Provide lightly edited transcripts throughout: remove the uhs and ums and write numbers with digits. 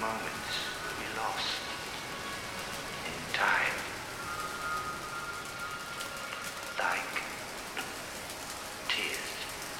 moments will be lost in time, like tears.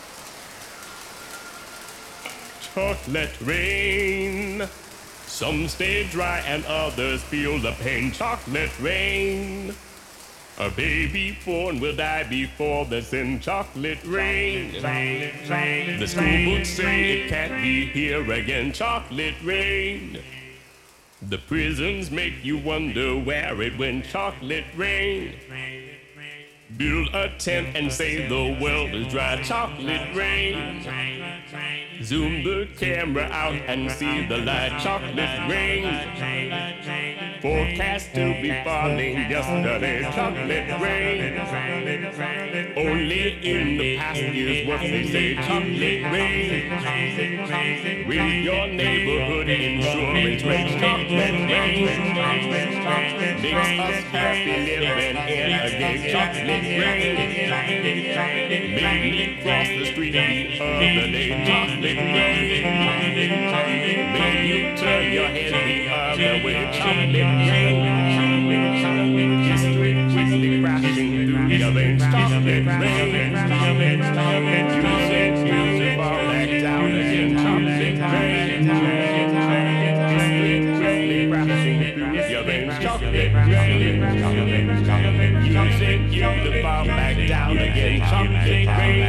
Chocolate rain. Some stay dry and others feel the pain. Chocolate rain. A baby born will die before the sin. Chocolate rain. The school books say it can't be here again. Chocolate rain. The prisons make you wonder where it went. Chocolate rain. Build a tent and say the world is dry. Chocolate rain. Zoom the camera out and see the light. Chocolate rain. Forecast to be falling yesterday. Chocolate rain. Only in the past is what they say. Chocolate rain. With your neighborhood insurance rates. Chocolate rain. Makes us happy living in a game. Chocolate rain. Made me cross the street the other day. Chocolate rain. Made you turn your head the other way. Chocolate rain. History quickly crashing through your veins. Chocolate rain. You said you fall back down again. Chocolate rain. History quickly crashing through your veins. Chocolate rain. You said you fall back down again. Chocolate rain.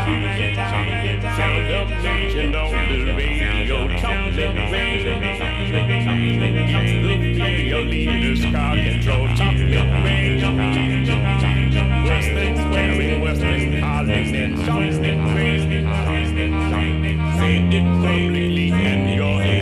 Sound of nation on the radio. Chocolate rain. It's the fear your leaders car control. Chocolate rain. Worse than swearing, worse than calling and chocolate rain. Say it publicly and your